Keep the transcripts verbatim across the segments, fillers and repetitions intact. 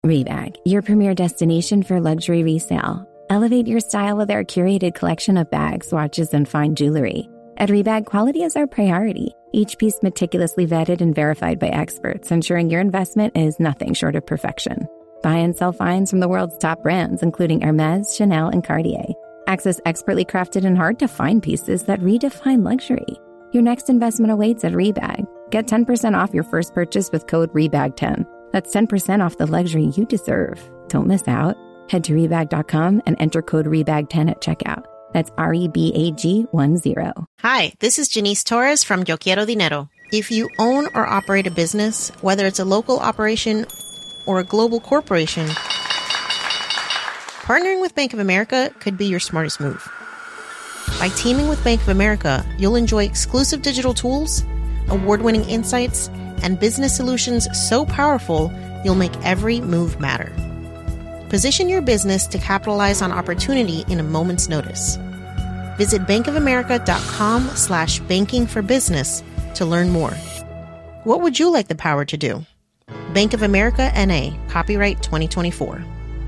Rebag, your premier destination for luxury resale. Elevate your style with our curated collection of bags, watches, and fine jewelry. At Rebag, quality is our priority. Each piece meticulously vetted and verified by experts, ensuring your investment is nothing short of perfection. Buy and sell finds from the world's top brands, including Hermes, Chanel, and Cartier. Access expertly crafted and hard-to-find pieces that redefine luxury. Your next investment awaits at Rebag. Get ten percent off your first purchase with code rebag ten. That's ten percent off the luxury you deserve. Don't miss out. Head to rebag dot com and enter code rebag ten at checkout. That's R E B A G one zero. Hi, this is Janice Torres from Yo Quiero Dinero. If you own or operate a business, whether it's a local operation or a global corporation, partnering with Bank of America could be your smartest move. By teaming with Bank of America, you'll enjoy exclusive digital tools, award-winning insights, and business solutions so powerful, you'll make every move matter. Position your business to capitalize on opportunity in a moment's notice. Visit bankofamerica.com slash banking for business to learn more. What would you like the power to do? Bank of America N A, copyright twenty twenty-four.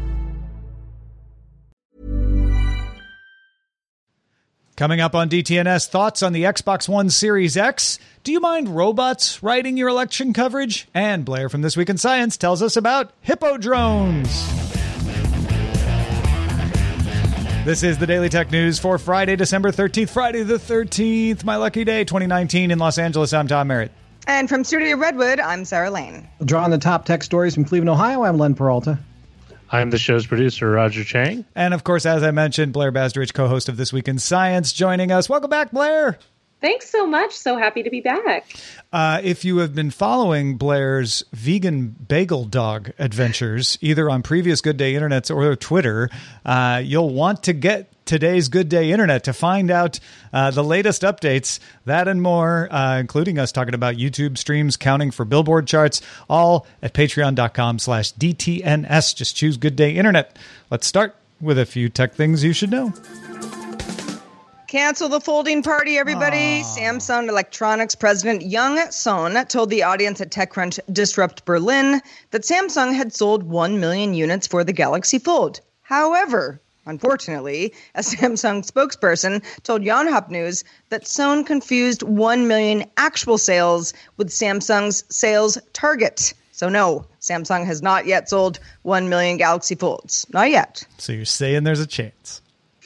Coming up on D T N S, thoughts on the Xbox One Series X. Do you mind robots writing your election coverage? And Blair from This Week in Science tells us about hippo drones. This is the Daily Tech News for Friday, December thirteenth. Friday the thirteenth, my lucky day, twenty nineteen in Los Angeles. I'm Tom Merritt. And from Studio Redwood, I'm Sarah Lane. Drawing the top tech stories from Cleveland, Ohio, I'm Len Peralta. I'm the show's producer, Roger Chang. And of course, as I mentioned, Blair Bazdrich, co-host of This Week in Science, joining us. Welcome back, Blair. Thanks so much. So happy to be back. Uh, if you have been following Blair's vegan bagel dog adventures, either on previous Good Day Internets or Twitter, uh, you'll want to get today's Good Day Internet to find out uh, the latest updates, that and more, uh, including us talking about YouTube streams, counting for Billboard charts, all at patreon.com slash DTNS. Just choose Good Day Internet. Let's start with a few tech things you should know. Cancel the folding party, everybody. Aww. Samsung Electronics President Young Sohn told the audience at TechCrunch Disrupt Berlin that Samsung had sold one million units for the Galaxy Fold. However, unfortunately, a Samsung spokesperson told Yonhap News that Sohn confused one million actual sales with Samsung's sales target. So no, Samsung has not yet sold one million Galaxy Folds. Not yet. So you're saying there's a chance.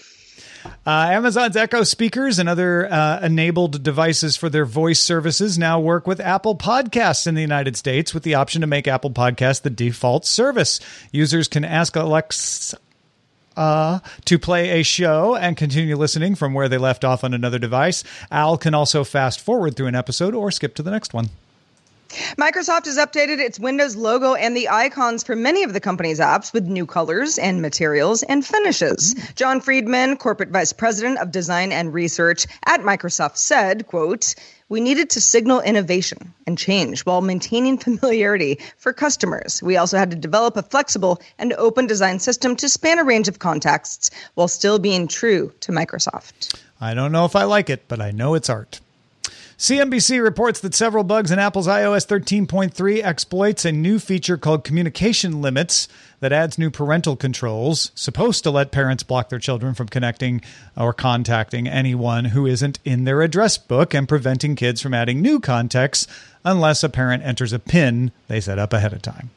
Uh, Amazon's Echo speakers and other uh, enabled devices for their voice services now work with Apple Podcasts in the United States with the option to make Apple Podcasts the default service. Users can ask Alexa uh, to play a show and continue listening from where they left off on another device. Al can also fast forward through an episode or skip to the next one. Microsoft has updated its Windows logo and the icons for many of the company's apps with new colors and materials and finishes. John Friedman, corporate vice president of design and research at Microsoft, said, quote, "We needed to signal innovation and change while maintaining familiarity for customers. We also had to develop a flexible and open design system to span a range of contexts while still being true to Microsoft." I don't know if I like it, but I know it's art. C N B C reports that several bugs in Apple's i O S thirteen point three exploits a new feature called Communication Limits that adds new parental controls, supposed to let parents block their children from connecting or contacting anyone who isn't in their address book and preventing kids from adding new contacts unless a parent enters a PIN they set up ahead of time.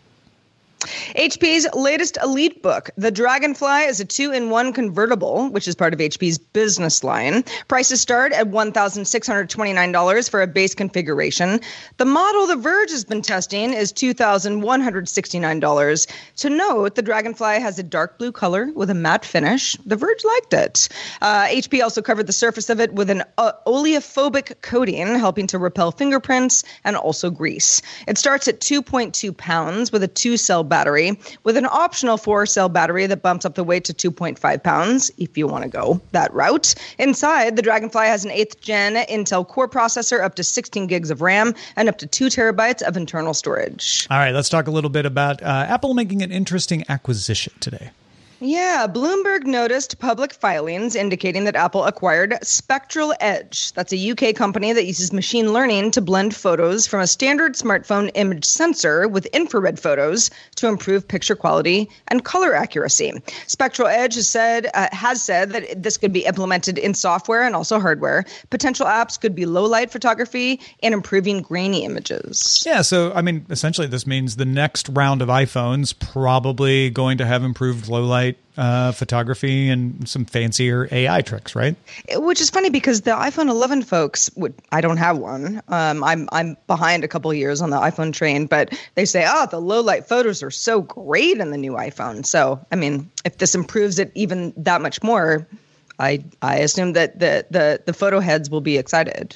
H P's latest Elite book, The Dragonfly, is a two-in-one convertible, which is part of H P's business line. Prices start at one thousand six hundred twenty-nine dollars for a base configuration. The model The Verge has been testing is two thousand one hundred sixty-nine dollars. To note, the Dragonfly has a dark blue color with a matte finish. The Verge liked it. Uh, H P also covered the surface of it with an uh, oleophobic coating, helping to repel fingerprints and also grease. It starts at two point two pounds with a two-cell battery, with an optional four-cell battery that bumps up the weight to two point five pounds, if you want to go that route. Inside, the Dragonfly has an eighth gen Intel Core processor, up to sixteen gigs of RAM, and up to two terabytes of internal storage. All right, let's talk a little bit about uh, Apple making an interesting acquisition today. Yeah, Bloomberg noticed public filings indicating that Apple acquired Spectral Edge. That's a U K company that uses machine learning to blend photos from a standard smartphone image sensor with infrared photos to improve picture quality and color accuracy. Spectral Edge has said uh, has said that this could be implemented in software and also hardware. Potential apps could be low light photography and improving grainy images. Yeah, so I mean, essentially, this means the next round of iPhones probably going to have improved low light uh, photography and some fancier A I tricks, right? Which is funny because the iPhone eleven folks would. I don't have one. Um, I'm I'm behind a couple of years on the iPhone train, but they say, oh, the low light photos are so great in the new iPhone. So, I mean, if this improves it even that much more, I I assume that the the the photo heads will be excited.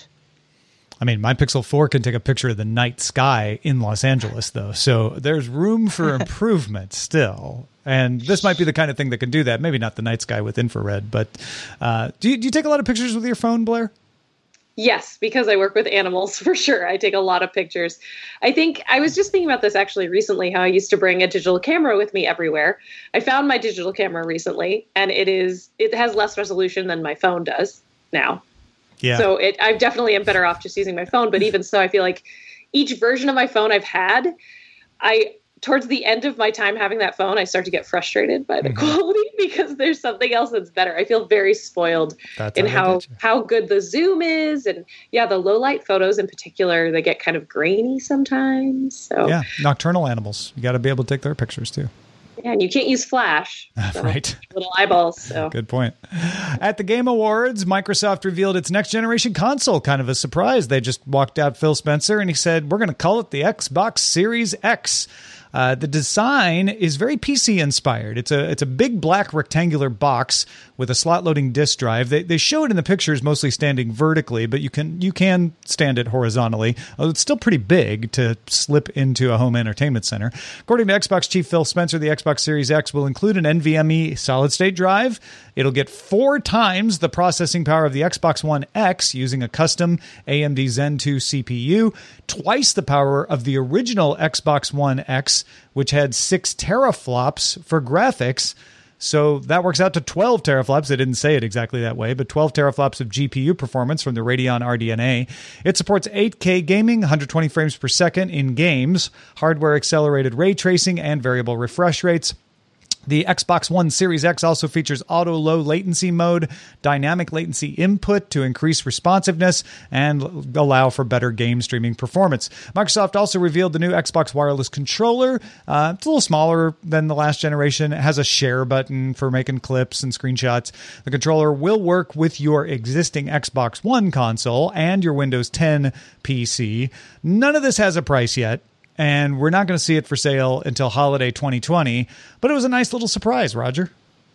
I mean, my Pixel four can take a picture of the night sky in Los Angeles, though. So there's room for improvement still. And this might be the kind of thing that can do that. Maybe not the night sky with infrared, but uh, do you, do you take a lot of pictures with your phone, Blair? Yes, because I work with animals, for sure. I take a lot of pictures. I think I was just thinking about this actually recently, how I used to bring a digital camera with me everywhere. I found my digital camera recently, and it is it has less resolution than my phone does now. Yeah. So it, I definitely am better off just using my phone. But even so, I feel like each version of my phone I've had, I towards the end of my time having that phone, I start to get frustrated by the mm-hmm. quality because there's something else that's better. I feel very spoiled that's in how, how good the zoom is. And yeah, the low light photos in particular, they get kind of grainy sometimes. So yeah, nocturnal animals. You got to be able to take their pictures too. Yeah, and you can't use flash. So right. Little eyeballs. So. Good point. At the Game Awards, Microsoft revealed its next generation console. Kind of a surprise. They just walked out Phil Spencer and he said, we're going to call it the Xbox Series X. Uh, the design is very P C inspired. It's a it's a big black rectangular box with a slot loading disk drive. They they show it in the pictures mostly standing vertically, but you can you can stand it horizontally. Although it's still pretty big to slip into a home entertainment center. According to Xbox chief Phil Spencer, the Xbox Series X will include an NVMe solid state drive. It'll get four times the processing power of the Xbox One X using a custom A M D Zen two C P U, twice the power of the original Xbox One X, which had six teraflops for graphics. So that works out to twelve teraflops. They didn't say it exactly that way, but twelve teraflops of G P U performance from the Radeon R D N A. It supports eight K gaming, one hundred twenty frames per second in games, hardware accelerated ray tracing, and variable refresh rates. The Xbox One Series X also features auto low latency mode, dynamic latency input to increase responsiveness, and allow for better game streaming performance. Microsoft also revealed the new Xbox wireless controller. Uh, it's a little smaller than the last generation. It has a share button for making clips and screenshots. The controller will work with your existing Xbox One console and your Windows ten P C. None of this has a price yet. And we're not going to see it for sale until holiday twenty twenty. But it was a nice little surprise, Roger.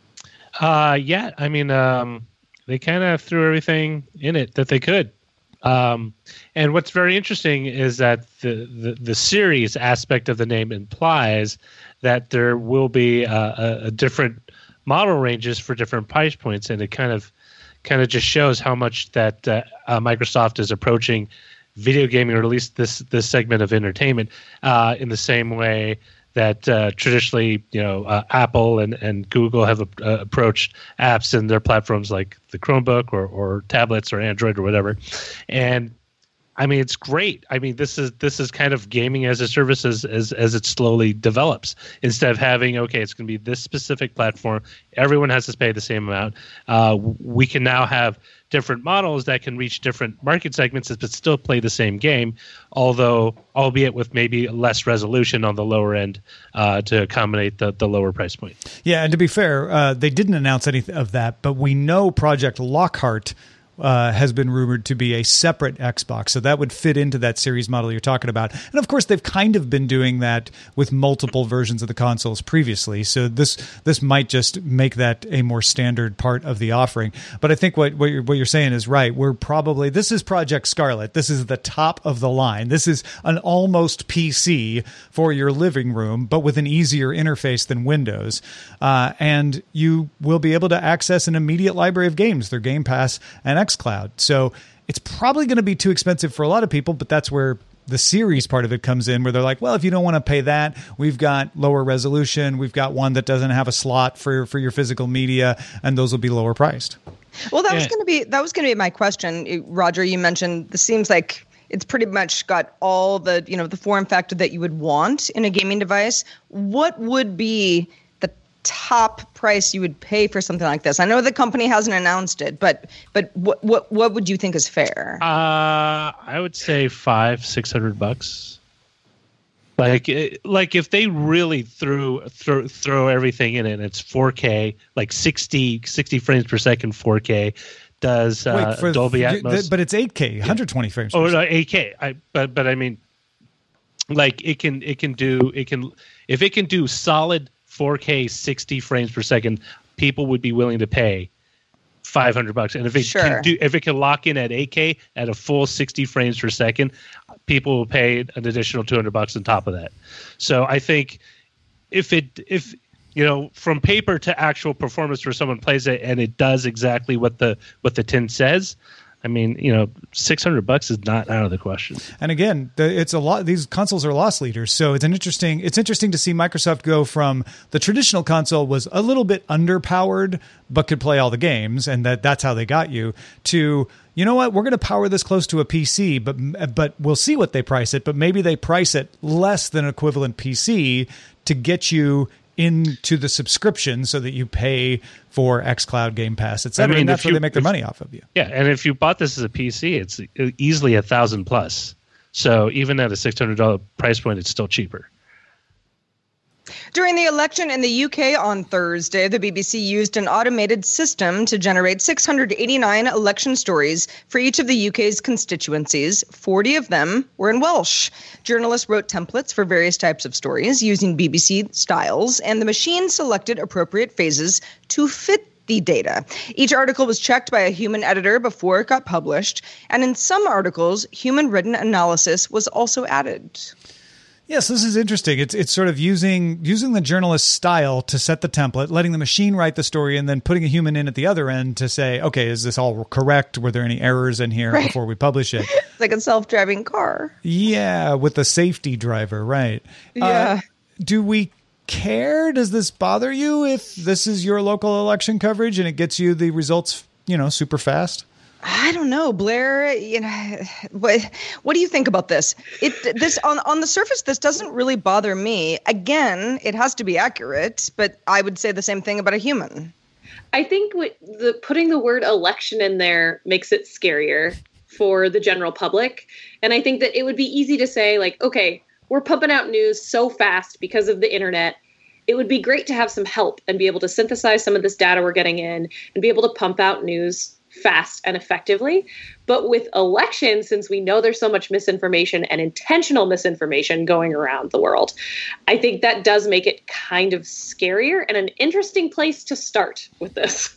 Uh, yeah, I mean, um, they kind of threw everything in it that they could. Um, and what's very interesting is that the, the, the series aspect of the name implies that there will be a, a, a different model ranges for different price points. And it kind of kind of just shows how much that uh, uh, Microsoft is approaching video gaming, or at least this this segment of entertainment, uh, in the same way that uh, traditionally, you know, uh, Apple and, and Google have uh, approached apps in their platforms like the Chromebook or, or tablets or Android or whatever. And I mean, it's great. I mean, this is this is kind of gaming as a service as as, as it slowly develops. Instead of having, okay, it's going to be this specific platform, everyone has to pay the same amount. Uh, we can now have different models that can reach different market segments but still play the same game, although albeit with maybe less resolution on the lower end uh, to accommodate the, the lower price point. Yeah, and to be fair, uh, they didn't announce any of that, but we know Project Lockhart Uh, has been rumored to be a separate Xbox. So that would fit into that series model you're talking about. And of course, they've kind of been doing that with multiple versions of the consoles previously. So this this might just make that a more standard part of the offering. But I think what, what, you're, what you're saying is right. We're probably, this is Project Scarlet. This is the top of the line. This is an almost P C for your living room, but with an easier interface than Windows. Uh, and you will be able to access an immediate library of games through Game Pass and Xbox Cloud. So it's probably going to be too expensive for a lot of people, but that's where the series part of it comes in, where they're like, well, if you don't want to pay that, we've got lower resolution. We've got one that doesn't have a slot for, for your physical media, and those will be lower priced. Well, that Yeah. was going to be that was going to be my question, Roger. You mentioned this seems like it's pretty much got all the you know the form factor that you would want in a gaming device. What would be the top price you would pay for something like this? I know the company hasn't announced it, but but what what what would you think is fair? Uh, I would say five, six hundred bucks. Like, it- like if they really threw throw throw everything in it, and it's four K, like sixty, sixty frames per second, four K, does uh, Wait, for, Dolby you- Atmos. th- but it's eight K, one hundred twenty frames. Oh per no, eight K. I but but I mean, like it can it can do it can if it can do solid four K sixty frames per second, people would be willing to pay five hundred bucks. And if it Sure. can do if it can lock in at eight K at a full sixty frames per second, people will pay an additional two hundred bucks on top of that. So I think if it if you know from paper to actual performance where someone plays it and it does exactly what the what the tin says, I mean, you know, six hundred bucks is not out of the question. And again, the, it's a lot. These consoles are loss leaders, so it's an interesting. It's interesting to see Microsoft go from the traditional console was a little bit underpowered, but could play all the games, and that that's how they got you. To you know what, we're going to power this close to a P C, but but we'll see what they price it. But maybe they price it less than an equivalent P C to get you into the subscription, so that you pay for xCloud, Game Pass, et cetera. I mean, and that's if where you- they make their if- money off of you. Yeah, and if you bought this as a P C, it's easily a thousand plus. So even at a six hundred dollar price point, it's still cheaper. During the election in the U K on Thursday, the B B C used an automated system to generate six hundred eighty-nine election stories for each of the U K's constituencies. forty of them were in Welsh. Journalists wrote templates for various types of stories using B B C styles, and the machine selected appropriate phases to fit the data. Each article was checked by a human editor before it got published, and in some articles, human-written analysis was also added. Yes, this is interesting. It's it's sort of using using the journalist style to set the template, letting the machine write the story, and then putting a human in at the other end to say, okay, is this all correct? Were there any errors in here Right. before we publish it? It's like a self-driving car. Yeah, with the safety driver, right. Yeah. Uh, do we care? Does this bother you if this is your local election coverage and it gets you the results, you know, super fast? I don't know, Blair. You know, what what do you think about this? It this on on the surface, this doesn't really bother me. Again, it has to be accurate, but I would say the same thing about a human. I think what the putting the word election in there makes it scarier for the general public. And I think that it would be easy to say, like, okay, we're pumping out news so fast because of the internet. It would be great to have some help and be able to synthesize some of this data we're getting in and be able to pump out news fast and effectively. But with elections, since we know there's so much misinformation and intentional misinformation going around the world, I think that does make it kind of scarier and an interesting place to start with this.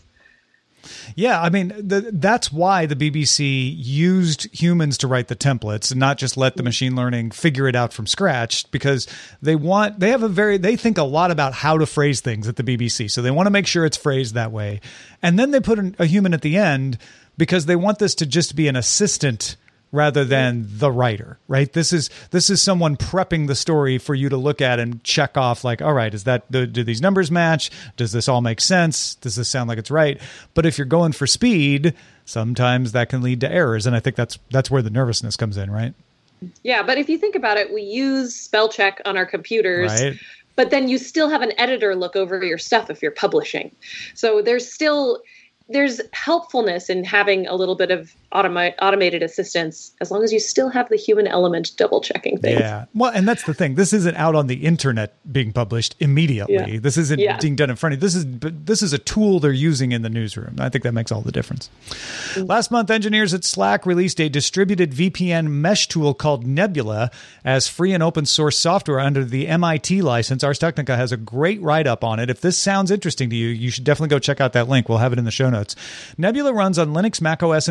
Yeah, I mean, the, that's why the B B C used humans to write the templates and not just let the machine learning figure it out from scratch, because they want, they have a very, they think a lot about how to phrase things at the B B C. So they want to make sure it's phrased that way. And then they put an, a human at the end because they want this to just be an assistant rather than the writer, right? This is this is someone prepping the story for you to look at and check off, like, all right, is that do, do these numbers match? Does this all make sense? Does this sound like it's right? But if you're going for speed, sometimes that can lead to errors, and I think that's that's where the nervousness comes in, right? Yeah, but if you think about it, we use spell check on our computers. Right. But then you still have an editor look over your stuff if you're publishing. So there's still there's helpfulness in having a little bit of automa- automated assistance, as long as you still have the human element double checking things. Yeah. Well, and that's the thing. This isn't out on the internet being published immediately. Yeah. This isn't Yeah. being done in front of you. This is but this is a tool they're using in the newsroom. I think that makes all the difference. Mm-hmm. Last month, engineers at Slack released a distributed V P N mesh tool called Nebula as free and open source software under the M I T license. Ars Technica has a great write-up on it. If this sounds interesting to you, you should definitely go check out that link. We'll have it in the show notes. Nebula runs on Linux, Mac O S, and Windows.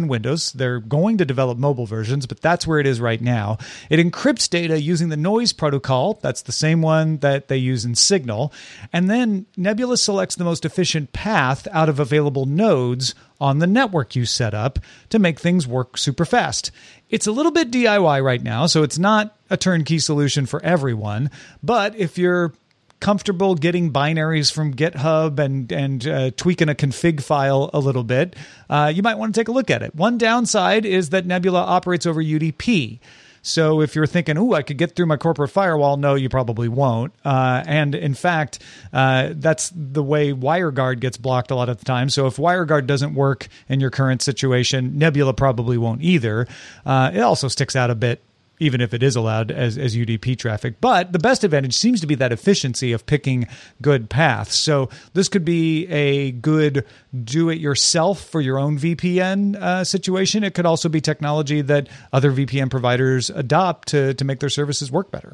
iOS. They're going to develop mobile versions, but that's where it is right now. It encrypts data using the noise protocol. That's the same one that they use in Signal. And then Nebula selects the most efficient path out of available nodes on the network you set up to make things work super fast. It's a little bit D I Y right now, so it's not a turnkey solution for everyone. But if you're comfortable getting binaries from GitHub and and uh, tweaking a config file a little bit, uh, you might want to take a look at it. One downside is that Nebula operates over U D P. So if you're thinking, "Ooh, I could get through my corporate firewall," no, you probably won't. Uh, and in fact, uh, that's the way WireGuard gets blocked a lot of the time. So if WireGuard doesn't work in your current situation, Nebula probably won't either. Uh, it also sticks out a bit, even if it is allowed as, as U D P traffic. But the best advantage seems to be that efficiency of picking good paths. So this could be a good do-it-yourself for your own V P N uh, situation. It could also be technology that other V P N providers adopt to, to make their services work better.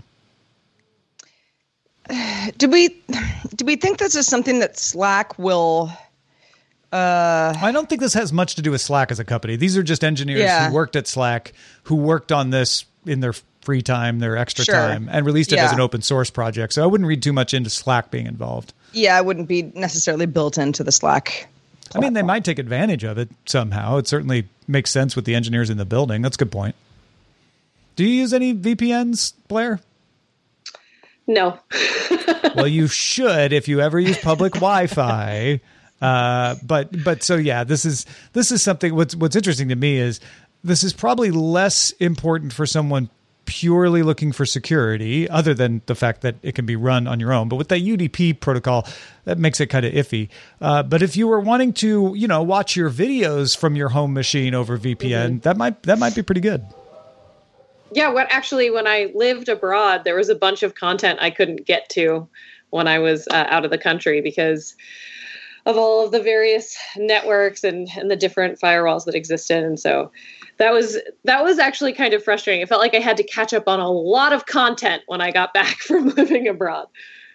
Do we, do we think this is something that Slack will... Uh, I don't think this has much to do with Slack as a company. These are just engineers yeah. who worked at Slack, who worked on this in their free time, their extra Sure. time, and released it Yeah. as an open source project. So I wouldn't read too much into Slack being involved. Yeah, it wouldn't be necessarily built into the Slack. I mean, they might take advantage of it somehow. It certainly makes sense with the engineers in the building. That's a good point. Do you use any V P Ns, Blair? No. Well, you should if you ever use public Wi-Fi. Uh, but but so yeah, this is this is something. What's what's interesting to me is this is probably less important for someone purely looking for security, other than the fact that it can be run on your own. But with that U D P protocol, that makes it kind of iffy. Uh, but if you were wanting to, you know, watch your videos from your home machine over V P N, mm-hmm. that might that might be pretty good. Yeah, what actually, when I lived abroad, there was a bunch of content I couldn't get to when I was uh, out of the country because of all of the various networks and, and the different firewalls that existed. And so that was that was actually kind of frustrating. It felt like I had to catch up on a lot of content when I got back from living abroad.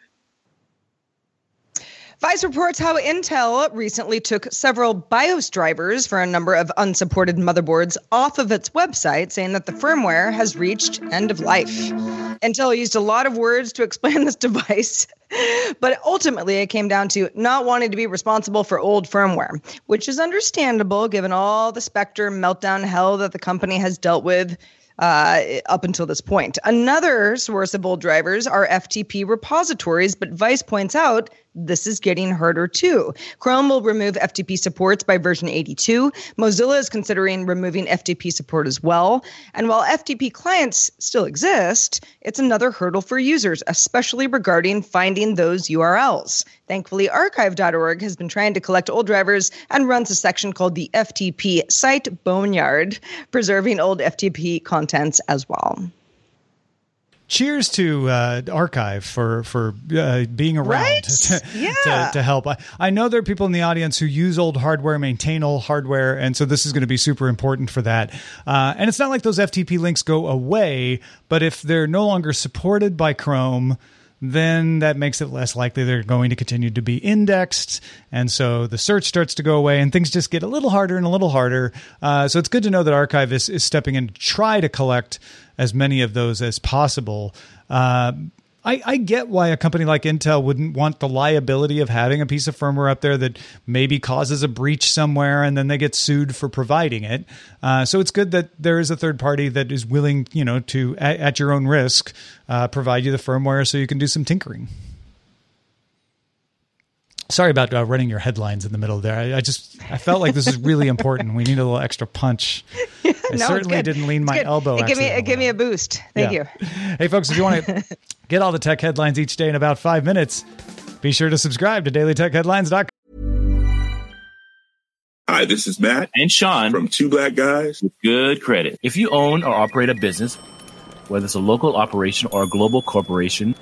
Vice reports how Intel recently took several BIOS drivers for a number of unsupported motherboards off of its website, saying that the firmware has reached end of life. Intel used a lot of words to explain this device, but ultimately it came down to not wanting to be responsible for old firmware, which is understandable given all the Spectre meltdown hell that the company has dealt with Uh, up until this point. Another source of old drivers are F T P repositories, but Vice points out this is getting harder too. Chrome will remove F T P supports by version eighty-two. Mozilla is considering removing F T P support as well. And while F T P clients still exist, it's another hurdle for users, especially regarding finding those U R Ls. Thankfully, archive dot org has been trying to collect old drivers and runs a section called the F T P Site Boneyard, preserving old F T P contents as well. Cheers to uh, Archive for for uh, being around right? to, yeah. to, to help. I, I know there are people in the audience who use old hardware, maintain old hardware, and so this is going to be super important for that. Uh, and it's not like those F T P links go away, but if they're no longer supported by Chrome, then that makes it less likely they're going to continue to be indexed. And so the search starts to go away and things just get a little harder and a little harder. Uh, so it's good to know that Archive is, is stepping in to try to collect as many of those as possible. Uh, I, I get why a company like Intel wouldn't want the liability of having a piece of firmware up there that maybe causes a breach somewhere and then they get sued for providing it. Uh, so it's good that there is a third party that is willing, you know, to, at, at your own risk, uh, provide you the firmware so you can do some tinkering. Sorry about uh, running your headlines in the middle there. I, I just I felt like this is really important. We need a little extra punch. Yeah, I no, certainly it's didn't lean it's my good. elbow. It give me it give me a well. boost. Thank Yeah. you. Hey, folks, if you want to get all the tech headlines each day in about five minutes, be sure to subscribe to daily tech headlines dot com. Hi, this is Matt and Sean from Two Black Guys with Good Credit. If you own or operate a business, whether it's a local operation or a global corporation,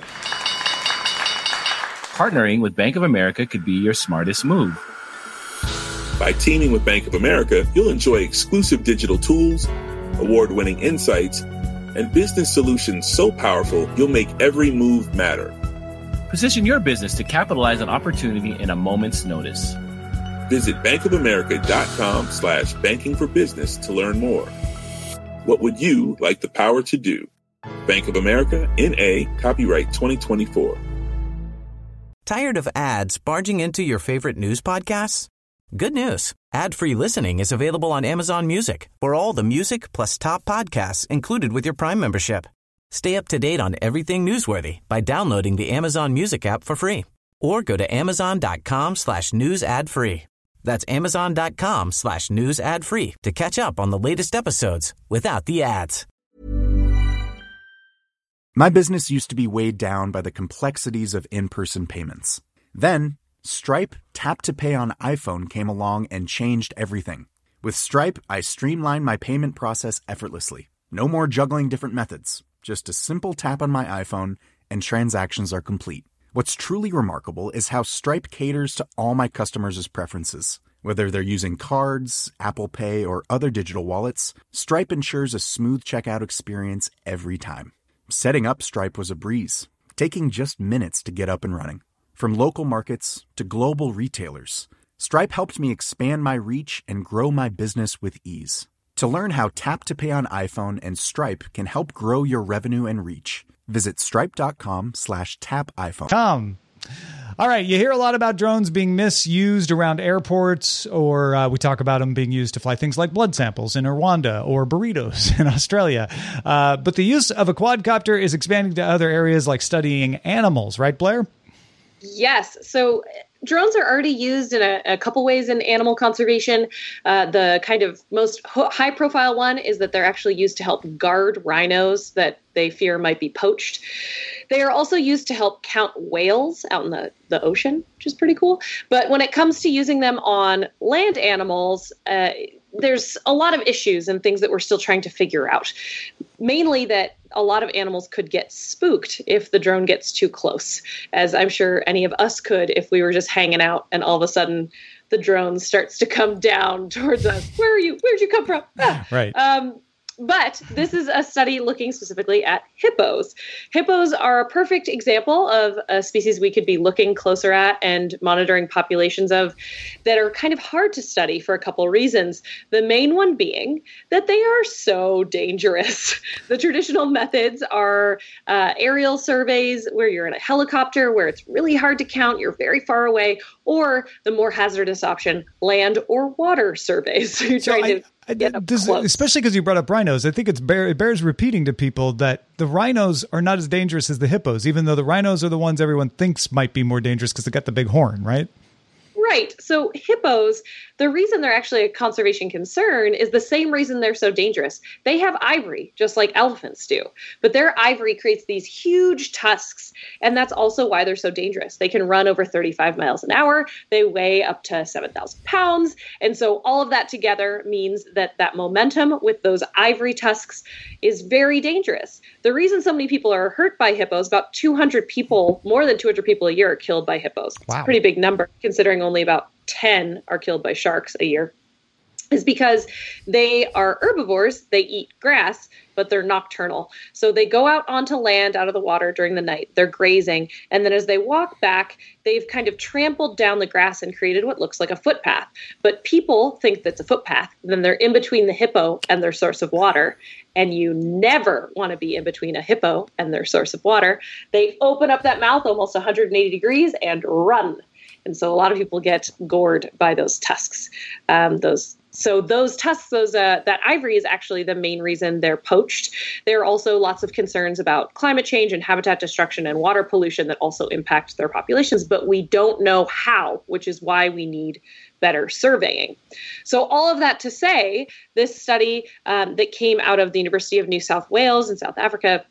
partnering with Bank of America could be your smartest move. By teaming with Bank of America, you'll enjoy exclusive digital tools, award-winning insights, and business solutions so powerful you'll make every move matter. Position your business to capitalize on opportunity in a moment's notice. Visit bankofamerica.com slash banking for business to learn more. What would you like the power to do? Bank of America, N A, copyright twenty twenty-four. Tired of ads barging into your favorite news podcasts? Good news. Ad-free listening is available on Amazon Music for all the music plus top podcasts included with your Prime membership. Stay up to date on everything newsworthy by downloading the Amazon Music app for free or go to amazon.com slash news ad free. That's amazon.com slash news ad free to catch up on the latest episodes without the ads. My business used to be weighed down by the complexities of in-person payments. Then, Stripe Tap to Pay on iPhone came along and changed everything. With Stripe, I streamlined my payment process effortlessly. No more juggling different methods. Just a simple tap on my iPhone and transactions are complete. What's truly remarkable is how Stripe caters to all my customers' preferences. Whether they're using cards, Apple Pay, or other digital wallets, Stripe ensures a smooth checkout experience every time. Setting up Stripe was a breeze, taking just minutes to get up and running. From local markets to global retailers, Stripe helped me expand my reach and grow my business with ease. To learn how Tap to Pay on iPhone and Stripe can help grow your revenue and reach, visit stripe.com slash tap iPhone. Tom. All right. You hear a lot about drones being misused around airports, or uh, we talk about them being used to fly things like blood samples in Rwanda or burritos in Australia. Uh, but the use of a quadcopter is expanding to other areas like studying animals, right, Blair? Yes. So drones are already used in a, a couple ways in animal conservation. Uh, the kind of most high profile one is that they're actually used to help guard rhinos that they fear might be poached. They are also used to help count whales out in the, the ocean, which is pretty cool. But when it comes to using them on land animals, uh, there's a lot of issues and things that we're still trying to figure out. Mainly that a lot of animals could get spooked if the drone gets too close, as I'm sure any of us could if we were just hanging out and all of a sudden the drone starts to come down towards us. Where are you? Where'd you come from? Ah. Right. Um, But this is a study looking specifically at hippos. Hippos are a perfect example of a species we could be looking closer at and monitoring populations of that are kind of hard to study for a couple of reasons. The main one being that they are so dangerous. The traditional methods are uh, aerial surveys where you're in a helicopter, where it's really hard to count, you're very far away, or the more hazardous option, land or water surveys. So you're So trying I- to get up Does, close. especially because you brought up rhinos, I think it's bear, it bears repeating to people that the rhinos are not as dangerous as the hippos, even though the rhinos are the ones everyone thinks might be more dangerous because they got the big horn, right? Right. So hippos, the reason they're actually a conservation concern is the same reason they're so dangerous. They have ivory, just like elephants do. But their ivory creates these huge tusks, and that's also why they're so dangerous. They can run over thirty-five miles an hour. They weigh up to seven thousand pounds. And so all of that together means that that momentum with those ivory tusks is very dangerous. The reason so many people are hurt by hippos, about two hundred people, more than two hundred people a year are killed by hippos. It's Wow. a pretty big number, considering only about ten are killed by sharks a year, is because they are herbivores. They eat grass, but they're nocturnal. So they go out onto land, out of the water during the night. They're grazing. And then as they walk back, they've kind of trampled down the grass and created what looks like a footpath. But people think that's a footpath. And then they're in between the hippo and their source of water. And you never want to be in between a hippo and their source of water. They open up that mouth almost one hundred eighty degrees and run. And so a lot of people get gored by those tusks. Um, those so those tusks, those uh, that ivory is actually the main reason they're poached. There are also lots of concerns about climate change and habitat destruction and water pollution that also impact their populations, but we don't know how, which is why we need better surveying. So all of that to say, this study um, that came out of the University of New South Wales in South Africa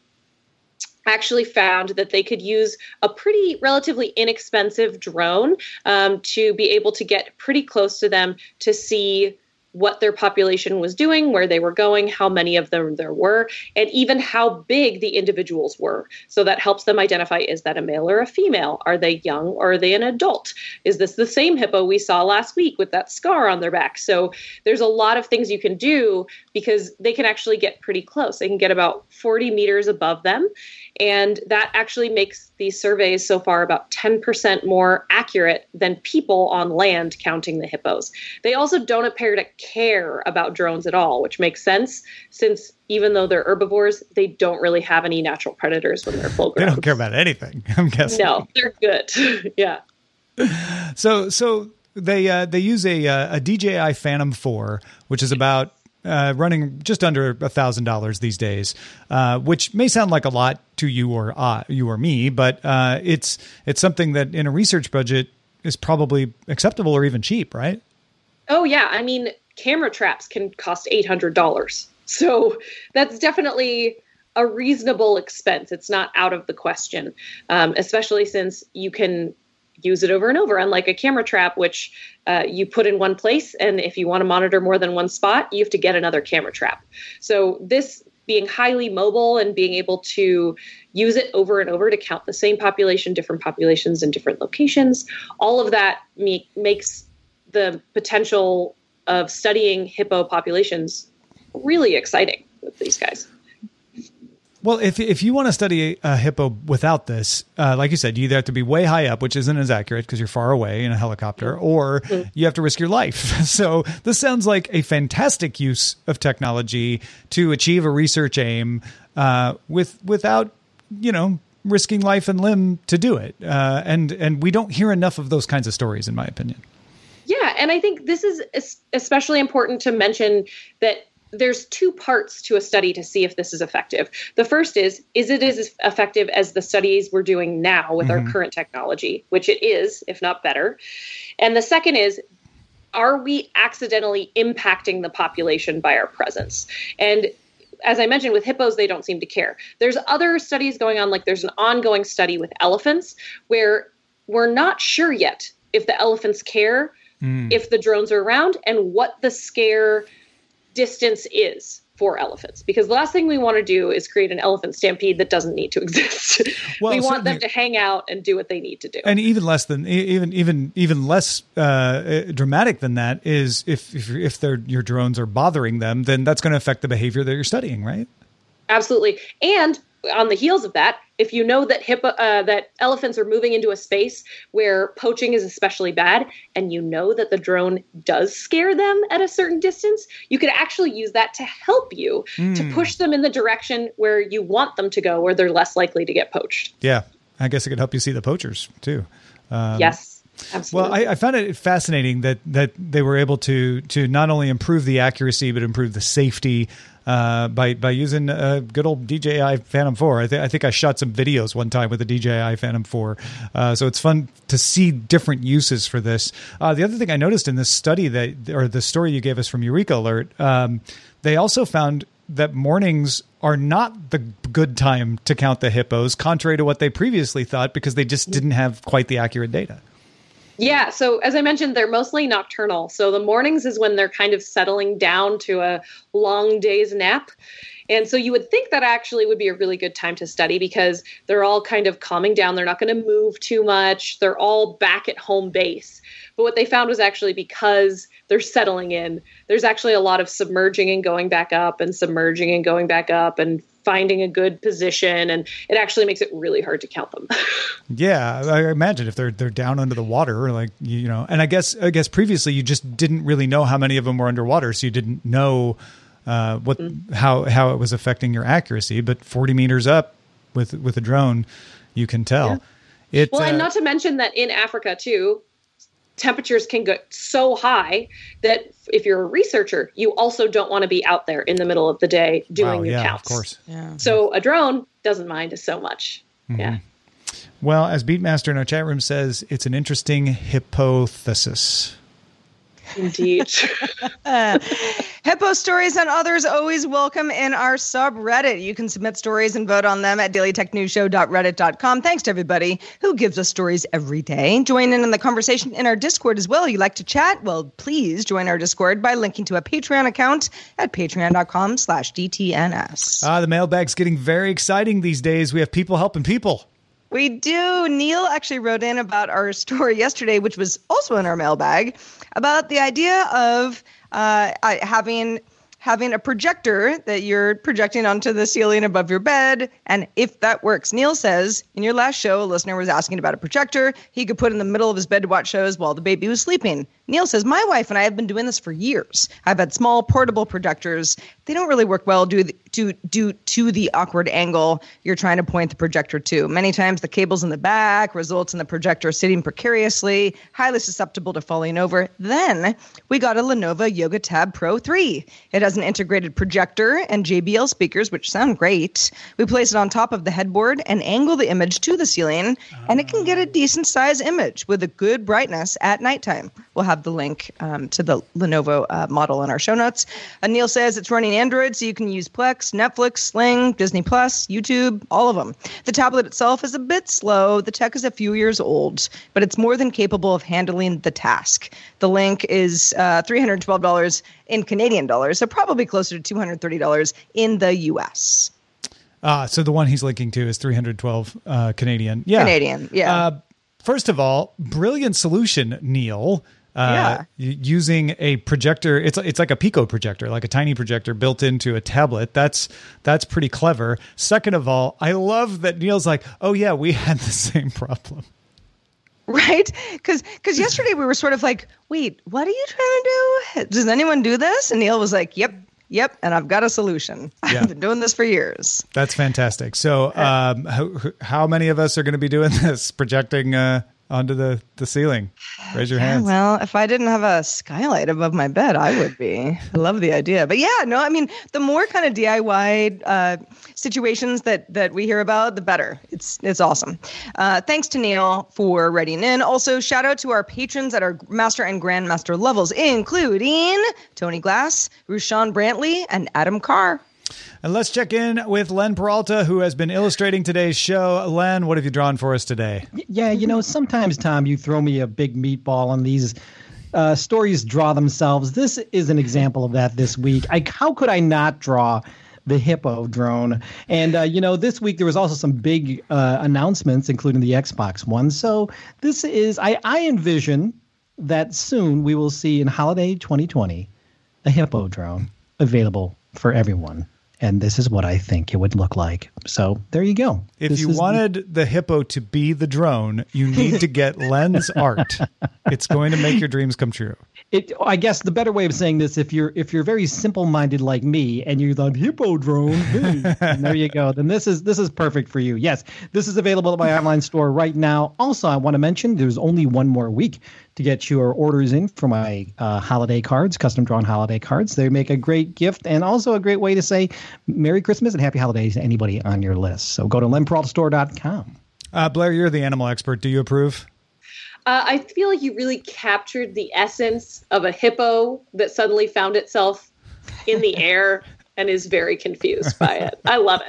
actually found that they could use a pretty relatively inexpensive drone um, to be able to get pretty close to them to see what their population was doing, where they were going, how many of them there were, and even how big the individuals were. So that helps them identify, is that a male or a female? Are they young or are they an adult? Is this the same hippo we saw last week with that scar on their back? So there's a lot of things you can do because they can actually get pretty close. They can get about forty meters above them. And that actually makes these surveys so far about ten percent more accurate than people on land counting the hippos. They also don't appear to care about drones at all, which makes sense since even though they're herbivores, they don't really have any natural predators when they're full grown. They don't care about anything, I'm guessing. No, they're good. Yeah. So so they uh, they use a uh, a D J I Phantom four, which is about uh, running just under a thousand dollars these days, uh, which may sound like a lot to you or uh, you or me, but uh, it's it's something that in a research budget is probably acceptable or even cheap, right? Oh yeah, I mean, camera traps can cost eight hundred dollars, so that's definitely a reasonable expense. It's not out of the question, um, especially since you can use it over and over, unlike a camera trap, which uh, you put in one place. And if you want to monitor more than one spot, you have to get another camera trap. So this being highly mobile and being able to use it over and over to count the same population, different populations in different locations, all of that me- makes the potential of studying hippo populations really exciting with these guys. Well, if if you want to study a hippo without this, uh, like you said, you either have to be way high up, which isn't as accurate because you're far away in a helicopter, or mm-hmm. you have to risk your life. So this sounds like a fantastic use of technology to achieve a research aim uh, with without, you know, risking life and limb to do it. Uh, and and we don't hear enough of those kinds of stories, in my opinion. Yeah, and I think this is especially important to mention that there's two parts to a study to see if this is effective. The first is, is it as effective as the studies we're doing now with mm-hmm. our current technology, which it is, if not better. And the second is, are we accidentally impacting the population by our presence? And as I mentioned, with hippos, they don't seem to care. There's other studies going on, like there's an ongoing study with elephants where we're not sure yet if the elephants care, mm. if the drones are around, and what the scare distance is for elephants, because the last thing we want to do is create an elephant stampede that doesn't need to exist. Well, we want them to hang out and do what they need to do. And even less than even even even less uh, dramatic than that is if if, if their your drones are bothering them, then that's going to affect the behavior that you're studying, right? Absolutely. And on the heels of that, if you know that hippo, uh, that elephants are moving into a space where poaching is especially bad, and you know that the drone does scare them at a certain distance, you could actually use that to help you mm. to push them in the direction where you want them to go, where they're less likely to get poached. Yeah, I guess it could help you see the poachers too. Um, yes. Absolutely. Well, I, I found it fascinating that that they were able to to not only improve the accuracy but improve the safety uh, by by using a good old D J I Phantom four. I, th- I think I shot some videos one time with a D J I Phantom four, uh, so it's fun to see different uses for this. Uh, the other thing I noticed in this study that, or the story you gave us from Eureka Alert, um, they also found that mornings are not the good time to count the hippos, contrary to what they previously thought, because they just didn't have quite the accurate data. Yeah. So as I mentioned, they're mostly nocturnal. So the mornings is when they're kind of settling down to a long day's nap. And so you would think that actually would be a really good time to study because they're all kind of calming down. They're not going to move too much. They're all back at home base. But what they found was actually because they're settling in, there's actually a lot of submerging and going back up and submerging and going back up and finding a good position, and it actually makes it really hard to count them. Yeah, I imagine if they're they're down under the water, like you know. And I guess I guess previously you just didn't really know how many of them were underwater, so you didn't know uh, what mm-hmm. how how it was affecting your accuracy. But forty meters up with with a drone, you can tell. Yeah. It, well, uh, and not to mention that in Africa too, temperatures can get so high that if you're a researcher, you also don't want to be out there in the middle of the day doing wow, your yeah, counts. Of course. Yeah. So a drone doesn't mind so much. Mm-hmm. Yeah. Well, as Beatmaster in our chat room says, it's an interesting hypothesis. Indeed. uh, Hippo stories and others always welcome in our subreddit. You can submit stories and vote on them at daily tech news show dot reddit dot com. Thanks to everybody who gives us stories every day. Join in on the conversation in our Discord as well. You like to chat? Well, please join our Discord by linking to a Patreon account at patreon dot com slash D T N S. Ah, the mailbag's getting very exciting these days. We have people helping people. We do. Neil actually wrote in about our story yesterday, which was also in our mailbag, about the idea of uh, having having a projector that you're projecting onto the ceiling above your bed. And if that works, Neil says in your last show, a listener was asking about a projector he could put in the middle of his bed to watch shows while the baby was sleeping. Neil says, my wife and I have been doing this for years. I've had small portable projectors. They don't really work well due to, due to the awkward angle you're trying to point the projector to. Many times the cable's in the back results in the projector sitting precariously, highly susceptible to falling over. Then we got a Lenovo Yoga Tab Pro three. It has an integrated projector and J B L speakers, which sound great. We place it on top of the headboard and angle the image to the ceiling, and it can get a decent size image with a good brightness at nighttime. We'll have the link um, to the Lenovo uh, model in our show notes. Uh, Neil says it's running Android, so you can use Plex, Netflix, Sling, Disney Plus, YouTube, all of them. The tablet itself is a bit slow. The tech is a few years old, but it's more than capable of handling the task. The link is uh, three hundred twelve dollars in Canadian dollars, so probably closer to two hundred thirty dollars in the U S. Ah, so the one he's linking to is three hundred twelve uh, Canadian. Yeah. Canadian, yeah. Uh, first of all, brilliant solution, Neil. Uh, yeah. Using a projector, it's it's like a Pico projector, like a tiny projector built into a tablet. That's that's pretty clever. Second of all, I love that Neil's like, oh yeah, we had the same problem. Right? Because because yesterday we were sort of like, wait, what are you trying to do? Does anyone do this? And Neil was like, yep, yep, and I've got a solution. Yeah. I've been doing this for years. That's fantastic. So um, how, how many of us are going to be doing this, projecting uh, onto the, the ceiling? Raise your hands. Well, if I didn't have a skylight above my bed, I would be. I love the idea. But yeah, no, I mean, the more kind of D I Y uh, situations that that we hear about, the better. It's it's awesome. Uh, thanks to Neil for writing in. Also, shout out to our patrons at our Master and Grandmaster levels, including Tony Glass, Rushan Brantley, and Adam Carr. And let's check in with Len Peralta, who has been illustrating today's show. Len, what have you drawn for us today? Yeah, you know, sometimes, Tom, you throw me a big meatball and these uh, stories draw themselves. This is an example of that this week. I, how could I not draw the Hippo drone? And, uh, you know, this week there was also some big uh, announcements, including the Xbox One. So this is, I, I envision that soon we will see in holiday twenty twenty a Hippo drone available for everyone. And this is what I think it would look like. So there you go. If this you wanted the-, the Hippo to be the drone, you need to get Len's art. It's going to make your dreams come true. It, I guess the better way of saying this, if you're if you're very simple-minded like me and you're the Hippo drone, hey, and there you go. Then this is this is perfect for you. Yes, this is available at my online store right now. Also, I want to mention there's only one more week to get your orders in for my uh, holiday cards, custom-drawn holiday cards. They make a great gift and also a great way to say Merry Christmas and Happy Holidays to anybody on your list. So go to len peralta store dot com. Uh, Blair, you're the animal expert. Do you approve? Uh, I feel like you really captured the essence of a hippo that suddenly found itself in the air and is very confused by it. I love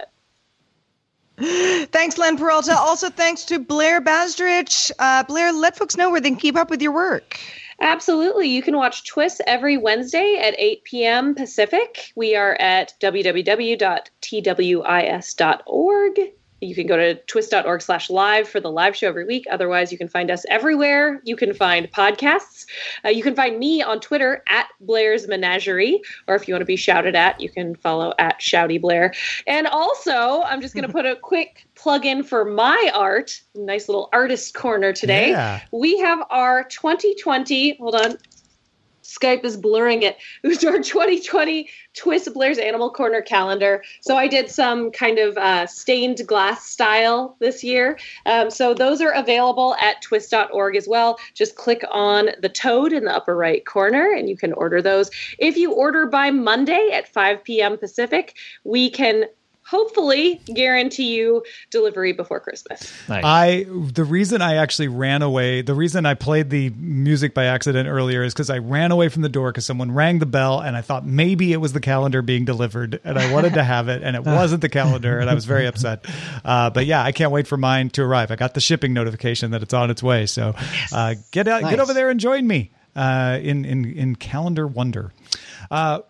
it. Thanks, Len Peralta. Also, thanks to Blair Bazdrich. Uh, Blair, let folks know where they can keep up with your work. Absolutely. You can watch Twist every Wednesday at eight p.m. Pacific. We are at w w w dot twis dot org. You can go to twist dot org slash live for the live show every week. Otherwise, you can find us everywhere. You can find podcasts. Uh, you can find me on Twitter at Blair's Menagerie. Or if you want to be shouted at, you can follow at Shouty Blair. And also, I'm just going to put a quick plug in for my art. Nice little artist corner today. Yeah. We have our twenty twenty, hold on. Skype is blurring it. It was our twenty twenty Twist Blair's Animal Corner calendar. So I did some kind of uh, stained glass style this year. Um, so those are available at twist dot org as well. Just click on the toad in the upper right corner and you can order those. If you order by Monday at five p.m. Pacific, we can hopefully guarantee you delivery before Christmas. Nice. I the reason I actually ran away, the reason I played the music by accident earlier is because I ran away from the door because someone rang the bell and I thought maybe it was the calendar being delivered and I wanted to have it and it wasn't the calendar and I was very upset. Uh, but yeah, I can't wait for mine to arrive. I got the shipping notification that it's on its way. So uh, get out, nice. Get over there and join me uh, in, in, in calendar wonder. Uh,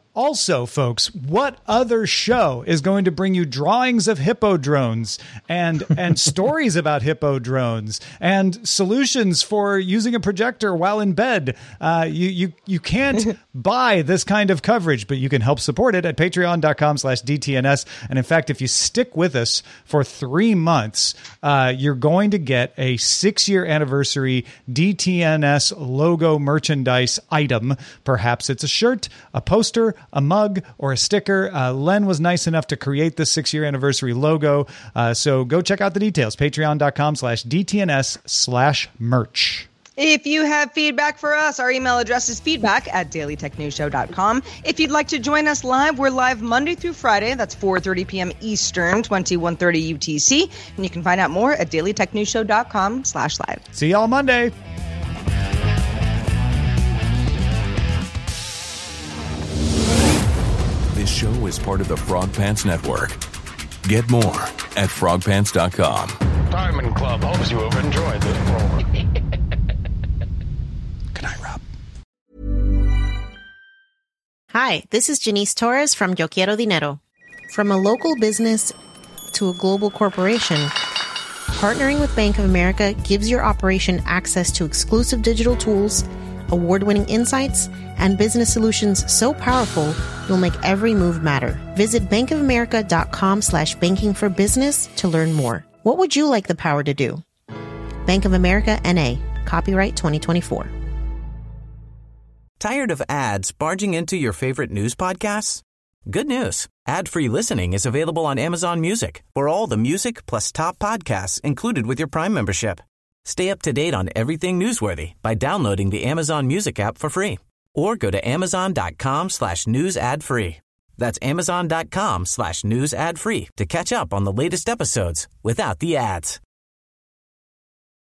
Also, folks, what other show is going to bring you drawings of hippo drones and and stories about hippo drones and solutions for using a projector while in bed? Uh, you you you can't buy this kind of coverage, but you can help support it at patreon.com slash DTNS. And in fact, if you stick with us for three months, uh, you're going to get a six-year anniversary D T N S logo merchandise item. Perhaps it's a shirt, a poster, a mug, or a sticker. Uh, Len was nice enough to create this six-year anniversary logo. Uh, so go check out the details. Patreon.com slash DTNS slash merch. If you have feedback for us, our email address is feedback at daily tech news show dot com. If you'd like to join us live, we're live Monday through Friday. That's four thirty p.m. Eastern, twenty-one thirty U T C. And you can find out more at daily tech news show dot com slash live. See y'all Monday. This show is part of the Frog Pants Network. Get more at frog pants dot com. Diamond Club hopes you have enjoyed this program. Good night, Rob. Hi, this is Janice Torres from Yo Quiero Dinero. From a local business to a global corporation, partnering with Bank of America gives your operation access to exclusive digital tools, award-winning insights, and business solutions so powerful you'll make every move matter. Visit bankofamerica.com slash banking for business to learn more. What would you like the power to do? Bank of America, N A. Copyright twenty twenty-four. Tired of ads barging into your favorite news podcasts? Good news. Ad-free listening is available on Amazon Music for all the music plus top podcasts included with your Prime membership. Stay up to date on everything newsworthy by downloading the Amazon Music app for free or go to amazon.com slash news ad free. That's amazon.com slash news ad free to catch up on the latest episodes without the ads.